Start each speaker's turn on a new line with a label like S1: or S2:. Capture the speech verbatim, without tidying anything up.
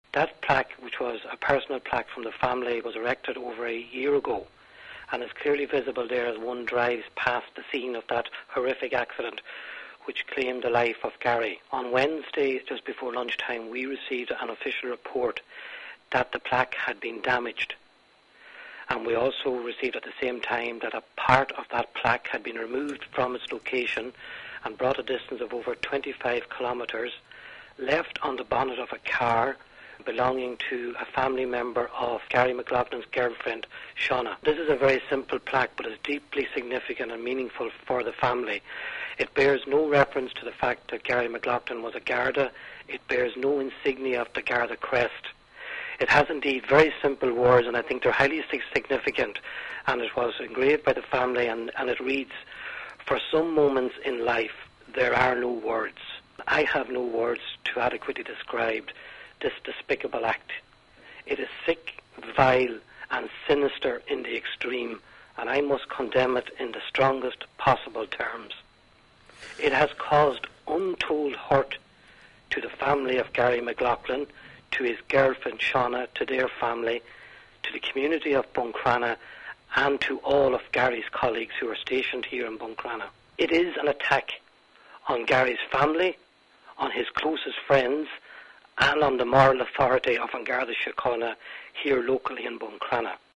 S1: That plaque, which was a personal plaque from the family, was erected over a year ago and is clearly visible there as one drives past the scene of that horrific accident which claimed the life of Gary. On Wednesday, just before lunchtime, we received an official report that the plaque had been damaged. And we also received at the same time that a part of that plaque had been removed from its location and brought a distance of over twenty-five kilometres, left on the bonnet of a car belonging to a family member of Gary McLaughlin's girlfriend, Shauna. This is a very simple plaque, but is deeply significant and meaningful for the family. It bears no reference to the fact that Gary McLaughlin was a Garda. It bears no insignia of the Garda crest. It has indeed very simple words, and I think they're highly significant, and it was engraved by the family, and, and it reads, "For some moments in life, there are no words. I have no words to adequately describe this despicable act. It is sick, vile, and sinister in the extreme, and I must condemn it in the strongest possible terms. It has caused untold hurt to the family of Gary McLaughlin, to his girlfriend Shauna, to their family, to the community of Buncrana, and to all of Gary's colleagues who are stationed here in Buncrana. It is an attack on Gary's family, on his closest friends, and on the moral authority of An Garda Síochána here locally in Buncrana.